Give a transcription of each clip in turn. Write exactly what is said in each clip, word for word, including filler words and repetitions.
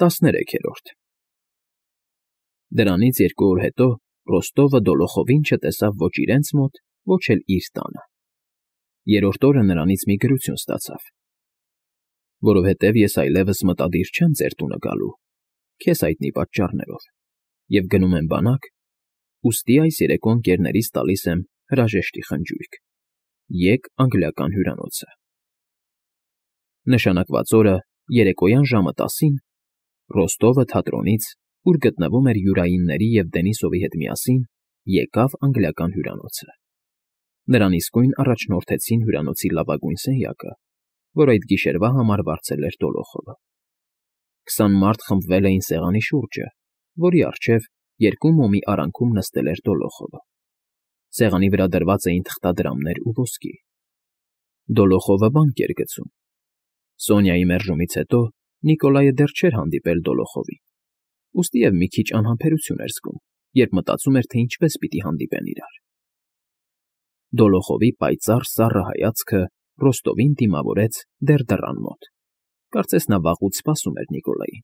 տասներեքերորդ Դրանից երկու օր հետո Ռոստովը դոլոխովին չտեսավ ոչ իրենց մոտ, ոչ էլ իր տանը։ Երրորդ օրը նրանից մի գրություն ստացավ. «Որովհետև ես այլևս մտադիր չեմ ձեր տունը գալու, քեզ հայտնի պատճառներով, և գնում եմ բանակ, ուստի այս երեկո ընկերներիս տալիս եմ հրաժեշտի խնջույք. եկ անգլիական հյուրանոցը»։ Նշանակված օրը երեկոյան ժամը տասին Ռոստովը թատրոնից, ուր գտնվում էր Յուրայինների և Դենիսովի հետ միասին, եկավ անգլիական հյուրանոցը։ Նրան իսկույն առաջնորդեցին հյուրանոցի լավագույն սենյակը, որ այդ գիշերվա համար վարձել էր Դոլոխովը։ Քսան մարդ խմբվել էին սեղանի շուրջը, որի առջև երկու մոմի արանքում նստել էր Դոլոխովը։ Սեղանի վրա դրված էին թղթադրամներ ու ոսկի։ Դոլոխովը բանկ էր գցում։ Սոնյայի մերժումից հետո Նիկոլայը դեռ չէր հանդիպել Դոլոխովին, ուստի և մի քիչ անհամբերություն էր զգում, երբ մտածում էր, թե ինչպես պիտի հանդիպեն իրար։ Դոլոխովի պայծառ սառը հայացքը Ռոստովին դիմավորեց դեռ դռան մոտ, կարծես նա վաղուց սպասում էր Նիկոլային։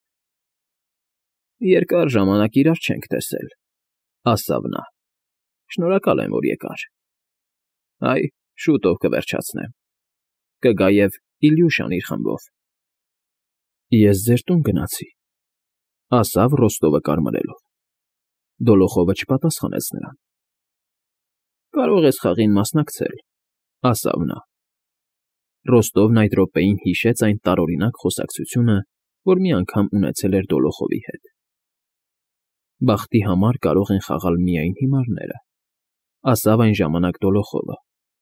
«Երկար ժամանակ իրար չենք տեսել,֊ ասավ նա։֊ Շնորհակալ եմ, որ եկար։ Այ, շուտով կվերջացնեմ։ Կգա և Իլյուշան իր խմբով»։ «Ես ձեր տուն գնացի,֊ ասավ Ռոստովը կարմրելով։ Դոլոխովը չպատասխանեց նրան։ «Կարող ես խաղին մասնակցել,֊ ասավ նա։ Ռոստովն այդ րոպեին հիշեց այն տարօրինակ խոսակցությունը, որ մի անգամ ունեցել էր Դոլոխովի հետ։ «Բախտի համար կարող են խաղալ միայն հիմարները,֊ ասավ այն ժամանակ Դոլոխովը։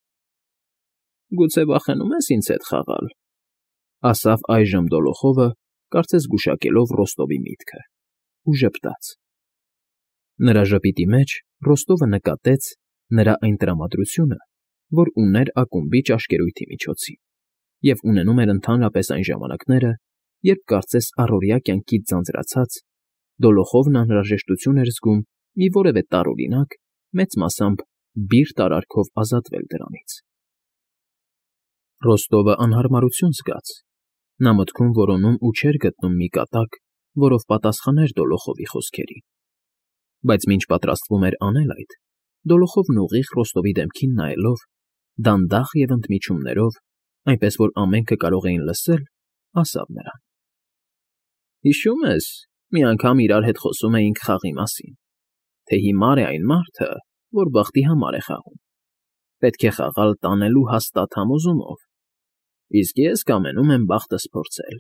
Գուցե վախենու՞մ ես ինձ հետ խաղալ,֊ ասավ այժմ Դոլոխովը, կարծես գուշակելով Ռոստովի միտքը, ու ժպտաց։ Նրա ժպիտի մեջ Ռոստովը նկատեց նրա այն տրամադրությունը, որ ուներ ակումբի ճաշկերույթի միջոցին, և ունենում էր ընդհանրապես այն ժամանակները, երբ կարծես առօրյա կյանքից ձանձրացած, Դոլոխովն անհրաժեշտություն էր զգում մի որևէ տարօրինակ, մեծ մասամբ բիրտ արարքով ազատվել դրանից։ Ռոստովը անհարմարություն զգաց։ Նա մտքում որոնում ու չէր գտնում մի կատակ, որով պատասխաներ Դոլոխովի խոսքերին։ Բայց մինչ պատրաստվում էր անել այդ, Դոլոխովն ուղիղ Ռոստովի դեմքին նայելով, դանդաղ և ընդմիջումներով, այնպես որ ամենքը կարող էին լսել, ասավ նրան. «Հիշո՞ւմ ես, մի անգամ իրար հետ խոսում էինք խաղի մասին, թե հիմար է այն մարդը, որ բախտի համար է խաղում, պետք է խաղալ տանելու հաստատ համոզումով, իսկ ես կամենում եմ բախտս փորձել»։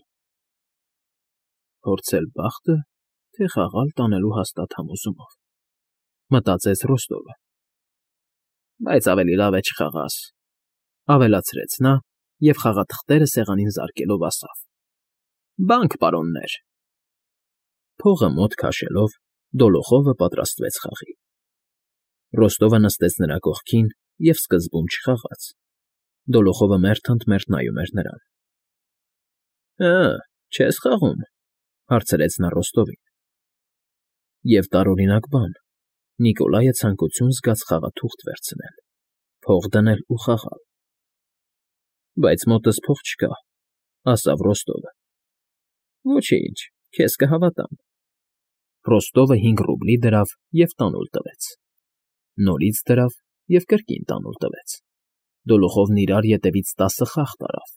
«Փորձել բախտը, թե խաղալ տանելու հաստատ համոզումով,֊ մտածեց Ռոստովը։ Բայց ավելի լավ է չխաղաս,֊ ավելացրեց նա և խաղաթղթերը սեղանին զարկելով ասավ. «Բանկ, պարոններ»։ Փողը մոտ քաշելով, Դոլոխովը պատրաստվեց խաղի։ Ռոստովը նստեց նրա կողքին և սկզբում չխաղաց։ Դոլոխովը մերթընդմերթ նայում էր նրան։ «Հը, չե՞ս խաղում,֊ հարցրեց նա Ռոստովին։ Եվ տարօրինակ բան, Նիկոլայը ցանկություն զգաց խաղաթուղթ վերցնել, փող դնել ու խաղալ։ «Բայց մոտս փող չկա,֊ ասավ Ռոստովը։ Ոչինչ, քեզ կհավատամ»։ Ռոստովը հինգ ռուբլի դրավ և տանուլ տվեց։ Նորից դրավ և կրկին տանուլ տվեց։ Դոլոխովն իրար ետևից տասը խաղ տարավ։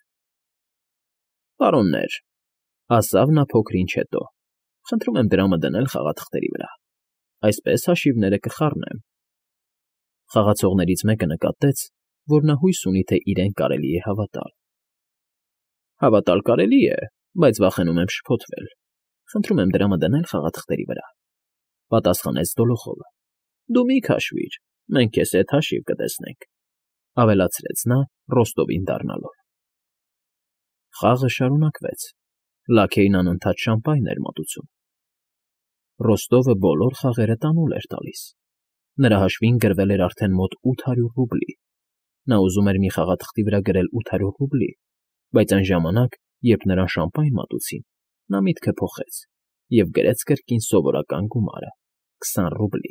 «Պարոններ,֊ ասավ նա փոքր ինչ հետո,֊ խնդրում եմ դրամը դնել խաղաթղթերի վրա, այսպես հաշիվները կխառնեմ»։ Խաղացողներից մեկը նկատեց, որ նա հույս ունի, թե իրեն կարելի է հավատալ։ «Հավատալ կարելի է, բայց վախենում եմ շփոթվել, խնդրում եմ դրամը դնել խաղաթղթերի վրա», պատասխանեց Դոլոխովը։ «Դու մի քաշվիր, մենք քեզ հետ հաշիվ կտեսնենք», ավելացրեց նա Ռոստովին դառնալով։ Խաղը շարունակվեց։ Լաքեյն անընդհատ շամպայն էր մատուցում։ Ռոստովը բոլոր խաղերը տանուլ էր տալիս։ Նրա հաշվին գրվել էր արդեն մոտ ութ հարյուր ռուբլի։ Նա ուզում էր մի խաղաթղթի վրա գրել ութ հարյուր ռուբլի, բայց այն ժամանակ, երբ նրան շամպայն մատուցին, նա միտքը փոխեց և գրեց կրկին սովորական գումարը՝ քսան ռուբլի։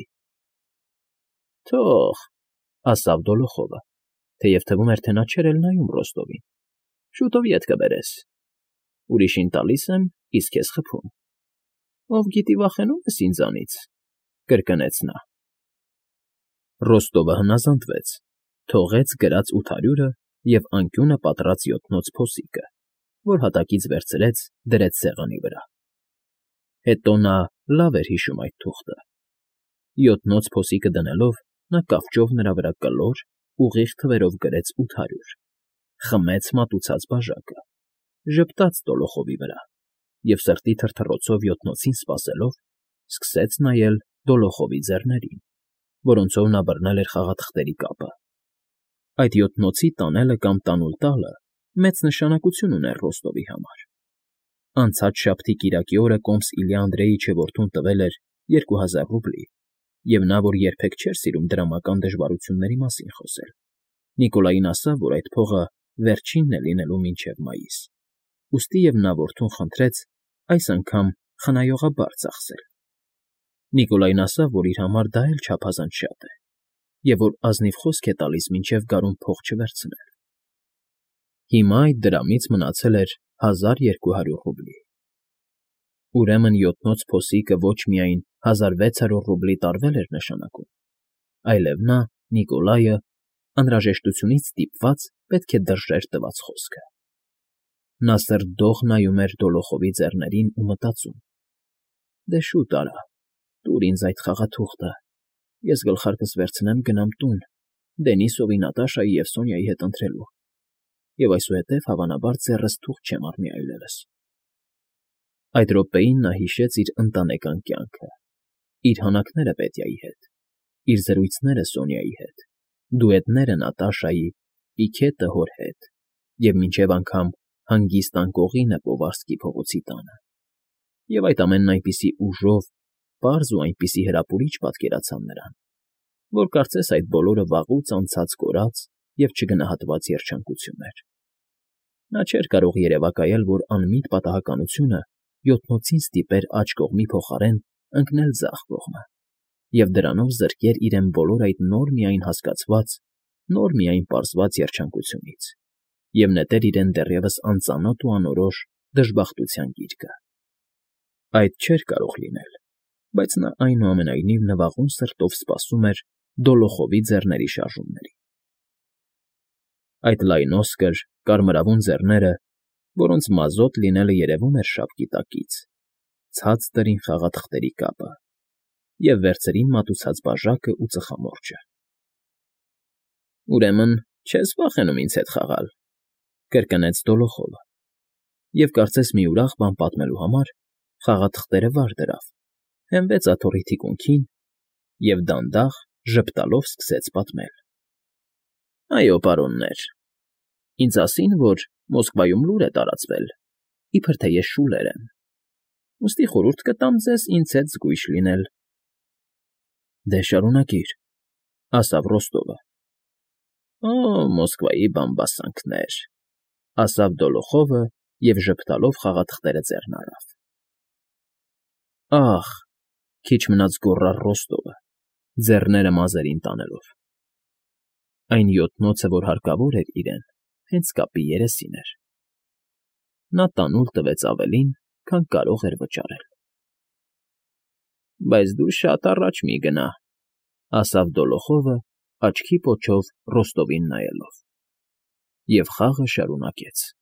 «Թող,֊ ասավ Դոլոխովը, թեև թվում էր, թե նա չէր էլ նայում Ռոստովին,֊ շուտով ետ կբերես։ Ուրիշին տալիս եմ, իսկ քեզ խփում։ Ով գիտի վախենում ես ինձանից,֊ կրկնեց նա։ Ռոստովը հնազանդվեց, թողեց գրած ութարյուրը և անկյունը պատռած յոթնոց փոսիկը, որ հատակից վերցրեց, դրեց սեղանի վրա։ Հետո նա լավ էր հիշում այդ թուղթը. յոթնոց փոսիկը դնելով, նա կավճով նրա վրա կլոր, ուղիղ թվերով գրեց ութարյուր, խմեց մատուցած բաժակը, ժպտաց Դոլոխովի վրա և սրտի թրթռոցով յոթնոցին սպասելով, սկսեց նայել Դոլոխովի ձեռներին, որոնցով նա բռնել էր խաղաթղթերի կապը։ Այդ յոթնոցի տանելը կամ տանուլ տալը մեծ նշանակություն ուներ Ռոստովի համար։ Անցած շաբթի կիրակի օրը կոմս Իլյա Անդրեիչը որդուն տվել էր երկու հազար ռուբլի, և նա, որ երբեք չէր սիրում դրամական դժվարությունների մասին խոսել, Նիկոլային ասավ, որ այդ փողը վերջինն է լինելու մինչև մայիս, ուստի և նա որդուն խնդրեց այս անգամ խնայողաբար ծախսել։ Նիկոլային ասավ, որ իր համար դա էլ չափազանց շատ է, և որ ազնիվ խոսք է տալիս մինչև գարուն փող չվերցնել։ Հիմա այդ դրամից մնացել էր հազար երկու հարյուր ռուբլի։ Ուրեմն յոթնոց փոսիկը ոչ միայն հազար վեց հարյուր ռուբլի տարվել էր նշանակում, այլև նա, Նիկոլայը, անհրաժեշտությունից ստիպված պետք է դրժեր տված խոսքը։ Նա սրտդող նայում էր Դոլոխովի ձեռներին ու մտածում. «Դե շուտ արա, տուր ինձ այդ խաղաթուղթը, ես գլխարկս վերցնեմ, գնամ տուն Դենիսովի, Նատաշայի և Սոնյայի հետ ընթրելու, և այսուհետև, հավանաբար, ձեռս թուղթ չեմ առնի այլևս»։ Այդ րոպեին նա հիշեց իր ընտանեկան կյանքը, իր հանակները Պետյայի հետ, իր զրույցները Սոնյայի հետ, դուետները Նատաշայի, պիքետը հոր հետ և մինչև անգամ հանգիստ անկողինը Պովարսկի փողոցի տանը, և այդ ամենն այնպիսի ուժով, պարզ ու այնպիսի հրապուրիչ պատկերացավ նրան, որ կարծես այդ բոլորը վաղուց անցած կորած և չգնահատված երջանկություն էր։ Նա չէր կարող երևակայել, որ անմիտ պատահականությունը յոթնոցին ստիպեր աջ կողմի փոխարեն ընկնել ձախ կողմը, և դրանով զրկեր իրեն բոլոր այդ նոր միայն հասկացված, նոր միայն պարզված երջանկությունից և նետեր իրեն դեռևս անծանոթ ու անորոշ դժբախտության գիրկը։ Այդ չէր կարող լինել, բայց նա, այնուամենայնիվ, նվաղուն սրտով սպասում էր Դոլոխովի ձեռների շարժումներին։ Այդ լայնոսկր, կարմրավուն ձեռները, որոնց մազոտ լինելը երևում էր շապկի տակից, ցած դրին խաղաթղթերի կապը և վերցրին մատուցած բաժակն ու ծխամորճը։ «Ուրեմն չես վախենում ինձ հետ խաղալ,֊ կրկնեց Դոլոխովը, և, կարծես մի ուրախ բան պատմելու համար, խաղաթղթերը վար դրավ, հենվեց աթոռի թիկունքին և դանդաղ ժպտալով սկսեց պատմել։ «Այո, պարոններ, ինձ ասին, որ Մոսկվայում լուր է տարածվել, իբր թե ես շուլեր եմ, ուստի խորհուրդ կտամ ձեզ ինձ հետ զգույշ լինել»։ ֊ Դե, շարունակիր,֊ ասավ Ռոստովը։ ֊ Օ, Մոսկվայի բամբասանքներ,֊ ասավ Դոլոխովը և ժպտալով խաղաթղթերը ձեռն առավ։ ֊ Ա՜խ,֊ քիչ մնաց գոռար Ռոստովը, ձեռները մազերին տանելով։ Այն յոթնոցը, որ հարկավոր էր իրեն, հենց կապի երեսին էր։ Նա տանուլ տվեց ավելին, քան կարող էր վճարել։ ֊ Բայց դու շատ առաջ մի գնա,֊ ասավ Դոլոխովը, աչքի պոչով Ռոստովին նայելով։ Եվ խաղը շարունակեց։